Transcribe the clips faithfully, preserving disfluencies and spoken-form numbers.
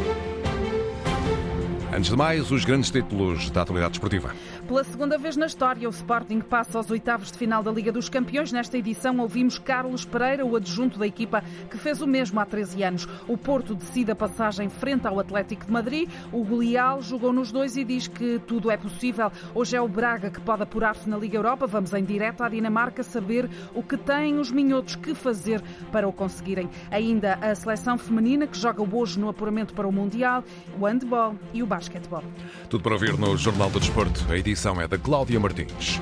Antes de mais, os grandes títulos da atualidade desportiva. Pela segunda vez na história, o Sporting passa aos oitavos de final da Liga dos Campeões. Nesta edição ouvimos Carlos Pereira, o adjunto da equipa, que fez o mesmo há treze anos. O Porto decide a passagem frente ao Atlético de Madrid. O Goleal jogou nos dois e diz que tudo é possível. Hoje é o Braga que pode apurar-se na Liga Europa. Vamos em direto à Dinamarca saber o que têm os minhotos que fazer para o conseguirem. Ainda a seleção feminina que joga hoje no apuramento para o Mundial, o handball e o basquetebol. Tudo para ouvir no Jornal do Desporto. A edição é da Cláudia Martins.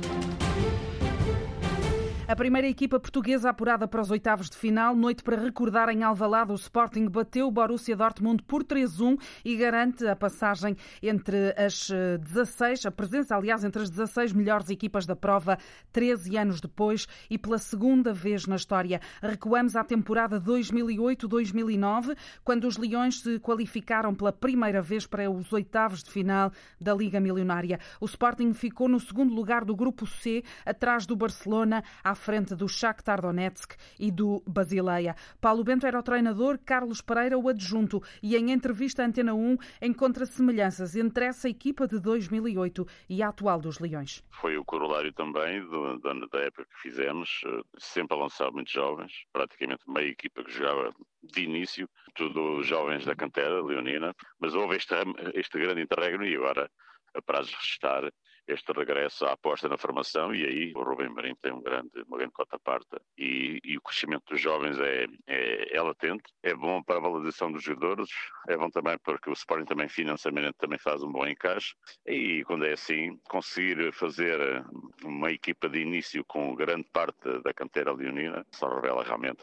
A primeira equipa portuguesa apurada para os oitavos de final, noite para recordar em Alvalade, o Sporting bateu o Borussia Dortmund por três a um e garante a passagem entre as dezasseis, a presença, aliás, entre as dezasseis melhores equipas da prova, treze anos depois e pela segunda vez na história. Recuamos à temporada dois mil e oito dois mil e nove, quando os Leões se qualificaram pela primeira vez para os oitavos de final da Liga Milionária. O Sporting ficou no segundo lugar do grupo C, atrás do Barcelona, à frente do Shakhtar Donetsk e do Basileia. Paulo Bento era o treinador, Carlos Pereira o adjunto, e em entrevista à Antena um encontra semelhanças entre essa equipa de dois mil e oito e a atual dos Leões. Foi o corolário também do, da época que fizemos, sempre a lançar muitos jovens, praticamente meia equipa que jogava de início, tudo jovens da cantera leonina, mas houve este, este grande interregno e agora apraz restar este regresso à aposta na formação, e aí o Rubem Marinho tem um grande, uma grande cota parta e, e o crescimento dos jovens é, é, é latente, é bom para a valorização dos jogadores, é bom também porque o Sporting também financeiramente também faz um bom encaixe, e quando é assim, conseguir fazer uma equipa de início com grande parte da cantera leonina, só revela realmente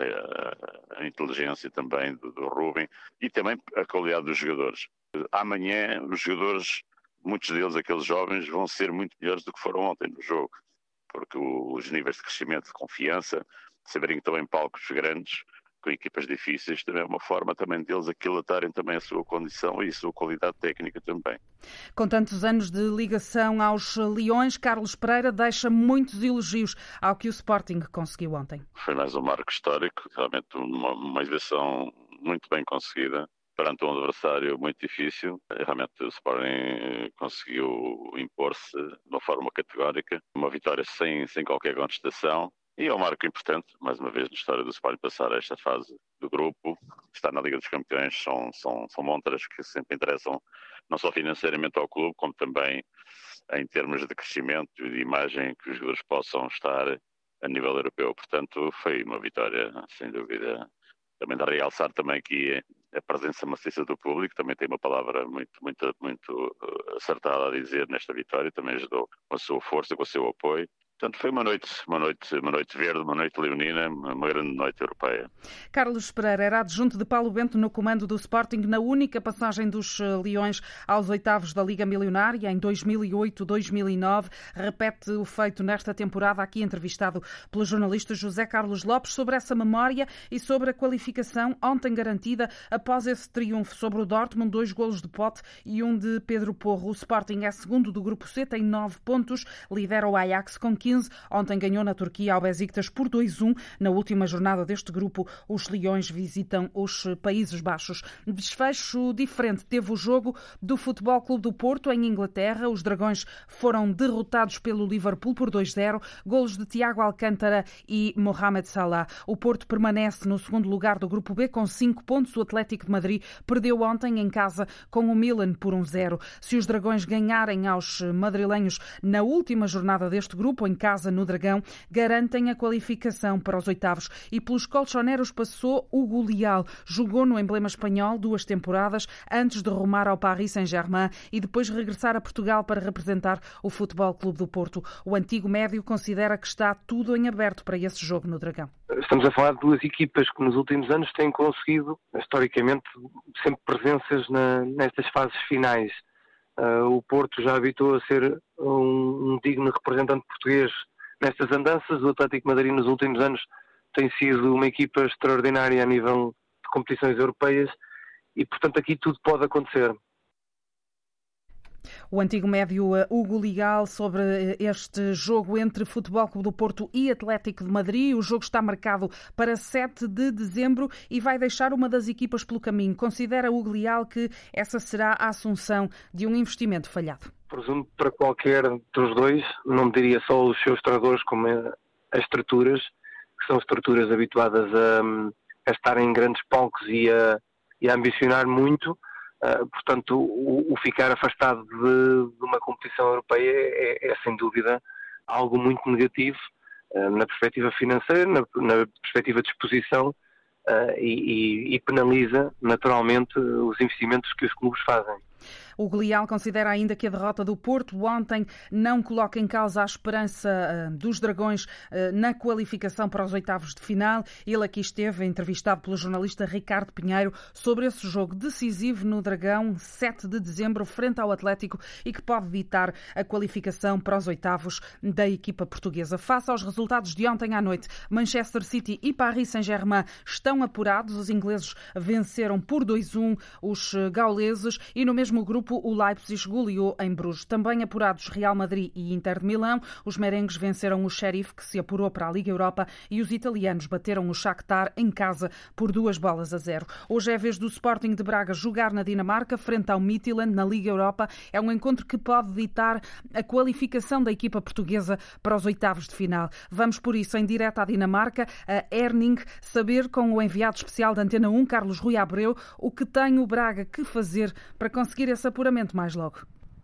a, a inteligência também do, do Rubem e também a qualidade dos jogadores. Amanhã os jogadores, muitos deles, aqueles jovens, vão ser muito melhores do que foram ontem no jogo, porque os níveis de crescimento, de confiança, de saberem que estão em palcos grandes, com equipas difíceis, também é uma forma também deles aquilatarem também a sua condição e a sua qualidade técnica também. Com tantos anos de ligação aos Leões, Carlos Pereira deixa muitos elogios ao que o Sporting conseguiu ontem. Foi mais um marco histórico, realmente uma, uma exibição muito bem conseguida, perante um adversário muito difícil. Realmente o Sporting conseguiu impor-se de uma forma categórica, uma vitória sem, sem qualquer contestação, e é um marco importante, mais uma vez, na história do Sporting passar a esta fase do grupo. Estar na Liga dos Campeões são, são, são montras que sempre interessam, não só financeiramente ao clube, como também em termos de crescimento e de imagem que os jogadores possam estar a nível europeu. Portanto, foi uma vitória, sem dúvida. Também dá a realçar também que a presença maciça do público também tem uma palavra muito, muito, muito acertada a dizer nesta vitória, também ajudou com a sua força, com o seu apoio. Portanto, foi uma noite, uma noite, uma noite verde, uma noite leonina, uma grande noite europeia. Carlos Pereira era adjunto de Paulo Bento no comando do Sporting na única passagem dos Leões aos oitavos da Liga Milionária em dois mil e oito dois mil e nove. Repete o feito nesta temporada, aqui entrevistado pelo jornalista José Carlos Lopes sobre essa memória e sobre a qualificação ontem garantida após esse triunfo sobre o Dortmund, dois golos de Pote e um de Pedro Porro. O Sporting é segundo do grupo C, tem nove pontos, lidera o Ajax com quinze. Ontem ganhou na Turquia ao Besiktas por dois a um. Na última jornada deste grupo, os Leões visitam os Países Baixos. Desfecho diferente teve o jogo do Futebol Clube do Porto em Inglaterra. Os Dragões foram derrotados pelo Liverpool por dois a zero. Golos de Thiago Alcântara e Mohamed Salah. O Porto permanece no segundo lugar do grupo B com cinco pontos. O Atlético de Madrid perdeu ontem em casa com o Milan por um a zero. Se os Dragões ganharem aos madrilenhos na última jornada deste grupo, em casa no Dragão, garantem a qualificação para os oitavos. E pelos colchoneros passou o Goleal. Jogou no emblema espanhol duas temporadas antes de rumar ao Paris Saint-Germain e depois regressar a Portugal para representar o Futebol Clube do Porto. O antigo médio considera que está tudo em aberto para esse jogo no Dragão. Estamos a falar de duas equipas que nos últimos anos têm conseguido, historicamente, sempre presenças na, nestas fases finais. Uh, o Porto já habitou a ser um, um digno representante português nestas andanças. O Atlético de Madrid nos últimos anos tem sido uma equipa extraordinária a nível de competições europeias e, portanto, aqui tudo pode acontecer. O antigo médio Hugo Leal sobre este jogo entre Futebol Clube do Porto e Atlético de Madrid. O jogo está marcado para sete de dezembro e vai deixar uma das equipas pelo caminho. Considera Hugo Leal que essa será a assunção de um investimento falhado? Presumo que para qualquer dos dois, não diria só os seus treinadores, como as estruturas, que são estruturas habituadas a, a estar em grandes palcos e a, e a ambicionar muito. Uh, portanto, o, o ficar afastado de, de uma competição europeia é, é, sem dúvida, algo muito negativo uh, na perspectiva financeira, na, na perspectiva de exposição uh, e, e, e penaliza naturalmente os investimentos que os clubes fazem. O Leal considera ainda que a derrota do Porto ontem não coloca em causa a esperança uh, dos Dragões uh, na qualificação para os oitavos de final. Ele aqui esteve entrevistado pelo jornalista Ricardo Pinheiro sobre esse jogo decisivo no Dragão, sete de dezembro, frente ao Atlético, e que pode ditar a qualificação para os oitavos da equipa portuguesa. Face aos resultados de ontem à noite, Manchester City e Paris Saint-Germain estão apurados. Os ingleses venceram por dois a um os gauleses e no mesmo grupo o Leipzig goleou em Bruges. Também apurados Real Madrid e Inter de Milão. Os merengues venceram o Sheriff, que se apurou para a Liga Europa, e os italianos bateram o Shakhtar em casa por duas bolas a zero. Hoje é a vez do Sporting de Braga jogar na Dinamarca, frente ao Midtjylland, na Liga Europa. É um encontro que pode ditar a qualificação da equipa portuguesa para os oitavos de final. Vamos, por isso, em direto à Dinamarca, a Herning, saber com o enviado especial da Antena um, Carlos Rui Abreu, o que tem o Braga que fazer para conseguir esse apuramento mais logo.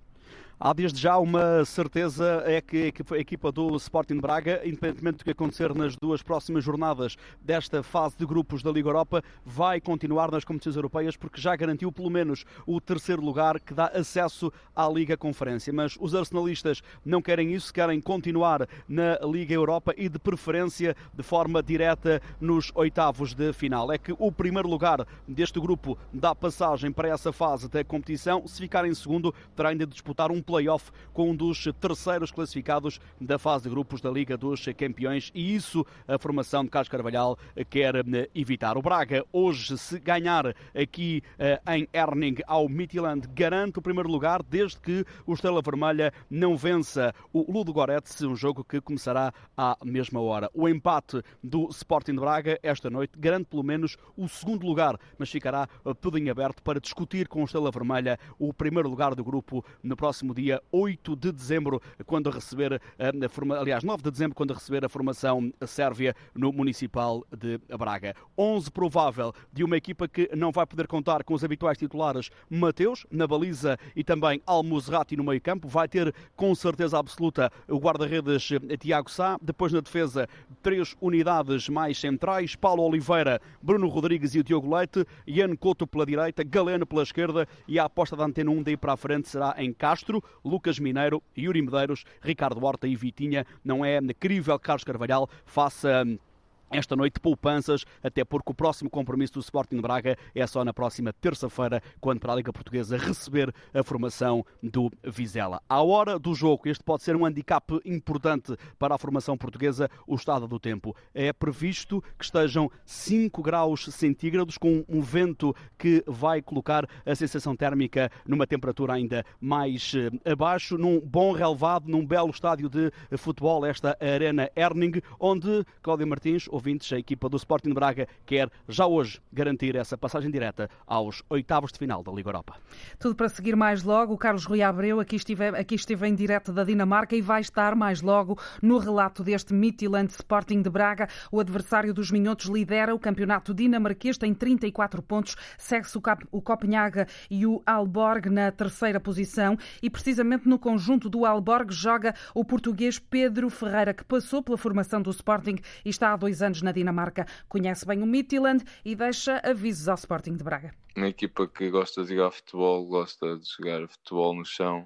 Há desde já uma certeza, é que a equipa do Sporting de Braga, independentemente do que acontecer nas duas próximas jornadas desta fase de grupos da Liga Europa, vai continuar nas competições europeias, porque já garantiu pelo menos o terceiro lugar, que dá acesso à Liga Conferência. Mas os arsenalistas não querem isso, querem continuar na Liga Europa e de preferência de forma direta nos oitavos de final. É que o primeiro lugar deste grupo dá passagem para essa fase da competição. Se ficar em segundo, terá ainda de disputar um play-off com um dos terceiros classificados da fase de grupos da Liga dos Campeões, e isso a formação de Carlos Carvalhal quer evitar. O Braga, hoje, se ganhar aqui em Herning ao Midtjylland, garante o primeiro lugar, desde que o Estrela Vermelha não vença o Ludogorets, um jogo que começará à mesma hora. O empate do Sporting de Braga esta noite garante pelo menos o segundo lugar, mas ficará tudo em aberto para discutir com o Estrela Vermelha o primeiro lugar do grupo no próximo dia oito de dezembro, quando receber a forma, aliás, nove de dezembro, quando receber a formação sérvia no Municipal de Braga. onze provável de uma equipa que não vai poder contar com os habituais titulares Mateus na baliza e também Al-Musrati no meio-campo. Vai ter com certeza absoluta o guarda-redes Tiago Sá. Depois na defesa, três unidades mais centrais: Paulo Oliveira, Bruno Rodrigues e o Diogo Leite, Ian Couto pela direita, Galeno pela esquerda, e a aposta da Antena um daí para a frente será em Castro, Lucas Mineiro, Yuri Medeiros, Ricardo Horta e Vitinha. Não é crível que Carlos Carvalhal faça esta noite poupanças, até porque o próximo compromisso do Sporting de Braga é só na próxima terça-feira, quando para a Liga Portuguesa receber a formação do Vizela. À hora do jogo, este pode ser um handicap importante para a formação portuguesa, o estado do tempo. É previsto que estejam cinco graus centígrados, com um vento que vai colocar a sensação térmica numa temperatura ainda mais abaixo, num bom relevado, num belo estádio de futebol, esta Arena Herning, onde Cláudio Martins, ouvintes, a equipa do Sporting de Braga quer já hoje garantir essa passagem direta aos oitavos de final da Liga Europa. Tudo para seguir mais logo. O Carlos Rui Abreu aqui esteve, aqui esteve em direto da Dinamarca e vai estar mais logo no relato deste Midtjylland Sporting de Braga. O adversário dos minhotos lidera o campeonato dinamarquês, tem trinta e quatro pontos, segue-se o Copenhaga e o Aalborg na terceira posição, e precisamente no conjunto do Aalborg joga o português Pedro Ferreira, que passou pela formação do Sporting e está há dois anos na Dinamarca. Conhece bem o Midtjylland e deixa avisos ao Sporting de Braga. Uma equipa que gosta de jogar futebol, gosta de jogar futebol no chão,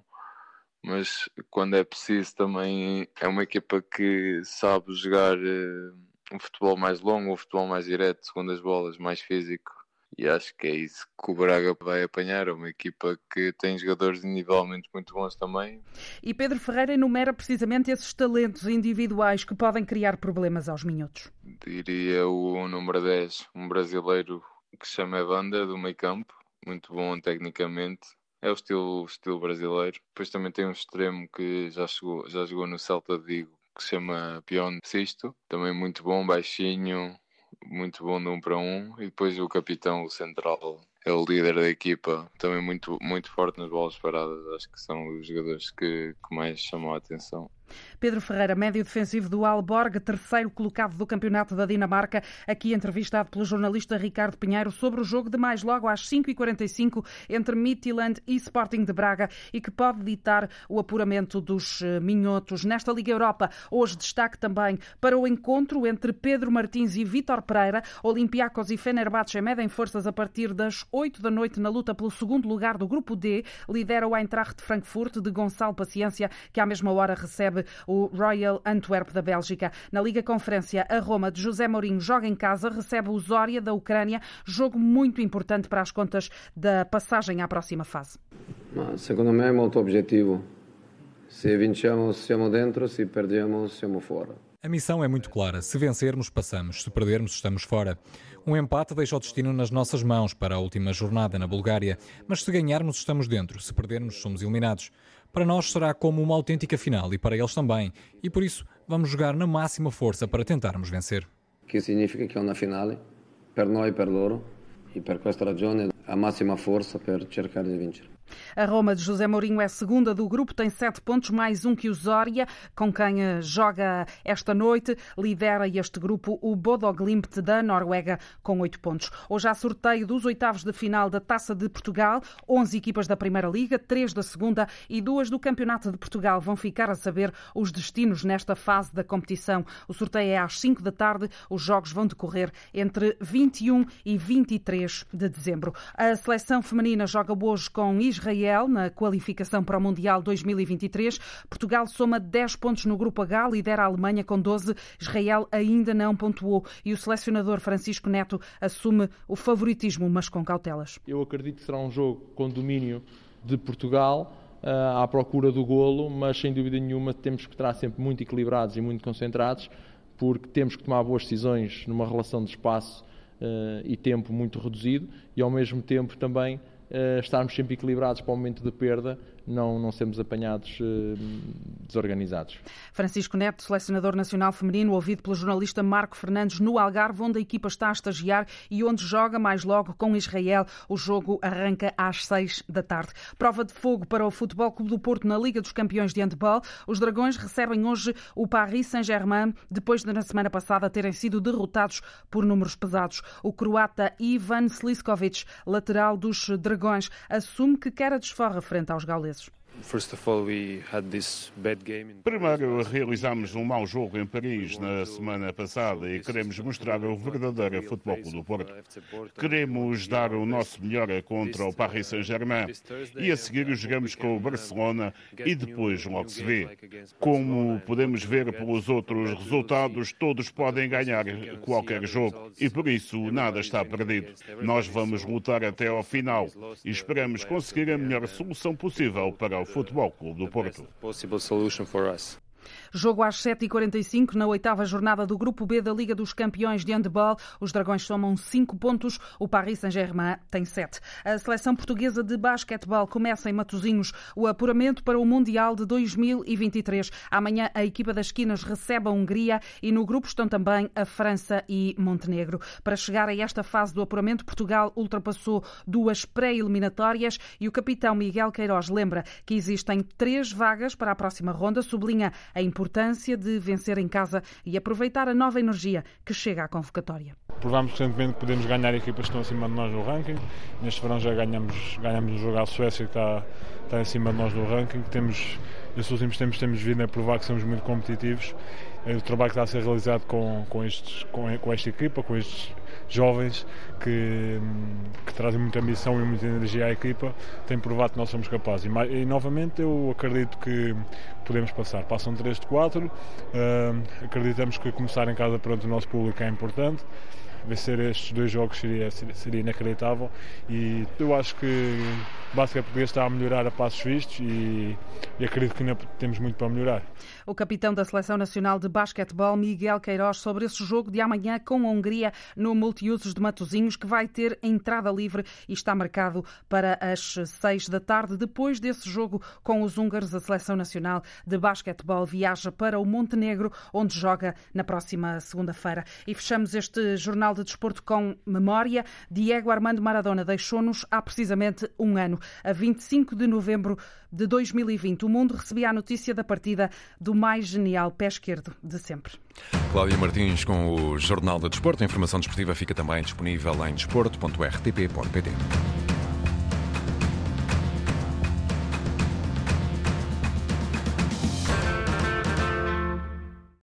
mas quando é preciso também é uma equipa que sabe jogar uh, um futebol mais longo, um futebol mais direto, segundo as bolas, mais físico. E acho que é isso que o Braga vai apanhar. É uma equipa que tem jogadores individualmente muito bons também. E Pedro Ferreira enumera precisamente esses talentos individuais que podem criar problemas aos minhotos. Diria o número dez, um brasileiro que se chama Evanda, do meio campo, muito bom tecnicamente. é o estilo, estilo brasileiro. Depois também tem um extremo que já, chegou, já jogou no Celta de Vigo, que se chama Pion Sisto, também muito bom, baixinho, muito bom de um para um. E depois o capitão, o central, é o líder da equipa, também muito, muito forte nas bolas paradas. Acho que são os jogadores que, que mais chamam a atenção. Pedro Ferreira, médio defensivo do Aalborg, terceiro colocado do campeonato da Dinamarca, aqui entrevistado pelo jornalista Ricardo Pinheiro sobre o jogo de mais logo às cinco e quarenta e cinco entre Midtjylland e Sporting de Braga e que pode ditar o apuramento dos minhotos nesta Liga Europa. Hoje destaque também para o encontro entre Pedro Martins e Vítor Pereira. Olympiacos e Fenerbahçe medem forças a partir das oito da noite na luta pelo segundo lugar do Grupo D. Lidera o Eintracht de Frankfurt de Gonçalo Paciência, que à mesma hora recebe o Royal Antwerp da Bélgica. Na Liga Conferência, a Roma de José Mourinho joga em casa, recebe o Zorya da Ucrânia, jogo muito importante para as contas da passagem à próxima fase. Secondo me é muito objetivo. Se vinciamo, siamo dentro, se perdiamo, siamo fora. A missão é muito clara. Se vencermos, passamos. Se perdermos, estamos fora. Um empate deixa o destino nas nossas mãos para a última jornada na Bulgária. Mas se ganharmos, estamos dentro. Se perdermos, somos eliminados. Para nós será como uma autêntica final e para eles também. E por isso vamos jogar na máxima força para tentarmos vencer. Que significa que é uma finale per noi e per loro. E per questa ragione a máxima força per cercare di vincere. A Roma de José Mourinho é segunda do grupo, tem sete pontos, mais um que o Zorya, com quem joga esta noite. Lidera este grupo o Bodo Glimt da Noruega, com oito pontos. Hoje há sorteio dos oitavos de final da Taça de Portugal. onze equipas da Primeira Liga, três da Segunda e duas do Campeonato de Portugal vão ficar a saber os destinos nesta fase da competição. O sorteio é às cinco da tarde. Os jogos vão decorrer entre vinte e um e vinte e três de dezembro. A seleção feminina joga hoje com Israel na qualificação para o Mundial dois mil e vinte e três. Portugal soma dez pontos no Grupo H, lidera a Alemanha com doze. Israel ainda não pontuou e o selecionador Francisco Neto assume o favoritismo, mas com cautelas. Eu acredito que será um jogo com domínio de Portugal, uh, à procura do golo, mas sem dúvida nenhuma temos que estar sempre muito equilibrados e muito concentrados, porque temos que tomar boas decisões numa relação de espaço uh, e tempo muito reduzido e ao mesmo tempo também Uh, estarmos sempre equilibrados para o momento de perda, não, não sermos apanhados uh, desorganizados. Francisco Neto, selecionador nacional feminino, ouvido pelo jornalista Marco Fernandes no Algarve, onde a equipa está a estagiar e onde joga mais logo com Israel. O jogo arranca às seis da tarde. Prova de fogo para o Futebol Clube do Porto na Liga dos Campeões de Handball. Os Dragões recebem hoje o Paris Saint-Germain, depois de na semana passada terem sido derrotados por números pesados. O croata Ivan Sliskovic, lateral dos Dragões, assume que quer a desforra frente aos gauleses. Primeiro, realizámos um mau jogo em Paris na semana passada e queremos mostrar o verdadeiro Futebol Clube do Porto. Queremos dar o nosso melhor contra o Paris Saint-Germain e a seguir jogamos com o Barcelona e depois logo se vê. Como podemos ver pelos outros resultados, todos podem ganhar qualquer jogo e por isso nada está perdido. Nós vamos lutar até ao final e esperamos conseguir a melhor solução possível para o Futebol Clube do Porto. Jogo às sete e quarenta e cinco, na oitava jornada do Grupo B da Liga dos Campeões de Handball. Os Dragões somam cinco pontos, o Paris Saint-Germain tem sete. A seleção portuguesa de basquetebol começa em Matosinhos o apuramento para o Mundial de dois mil e vinte e três. Amanhã a equipa das esquinas recebe a Hungria e no grupo estão também a França e Montenegro. Para chegar a esta fase do apuramento, Portugal ultrapassou duas pré-eliminatórias e o capitão Miguel Queiroz lembra que existem três vagas para a próxima ronda, sublinha a importância de vencer em casa e aproveitar a nova energia que chega à convocatória. Provámos recentemente que podemos ganhar equipas que estão acima de nós no ranking. Neste verão já ganhamos, ganhamos um jogo à Suécia que está, está acima de nós no ranking. Temos, nestes últimos tempos temos vindo a provar que somos muito competitivos. O trabalho que está a ser realizado com, com, estes, com, com esta equipa, com estes jovens que, que trazem muita ambição e muita energia à equipa, tem provado que nós somos capazes. E, e novamente eu acredito que podemos passar. Passam três de quatro, uh, acreditamos que começar em casa perante o nosso público é importante. Vencer estes dois jogos seria, seria inacreditável e eu acho que o basquete português está a melhorar a passos vistos e, e acredito que ainda temos muito para melhorar. O capitão da Seleção Nacional de Basquetebol, Miguel Queiroz, sobre esse jogo de amanhã com a Hungria no Multiusos de Matosinhos, que vai ter entrada livre e está marcado para as seis da tarde. Depois desse jogo com os húngaros, a Seleção Nacional de Basquetebol viaja para o Montenegro, onde joga na próxima segunda-feira. E fechamos este Jornal de Desporto com memória. Diego Armando Maradona deixou-nos há precisamente um ano. A vinte e cinco de novembro de dois mil e vinte, o mundo recebia a notícia da partida do mais genial pé esquerdo de sempre. Cláudia Martins com o Jornal de Desporto. A informação desportiva fica também disponível em desporto ponto r t p ponto p t.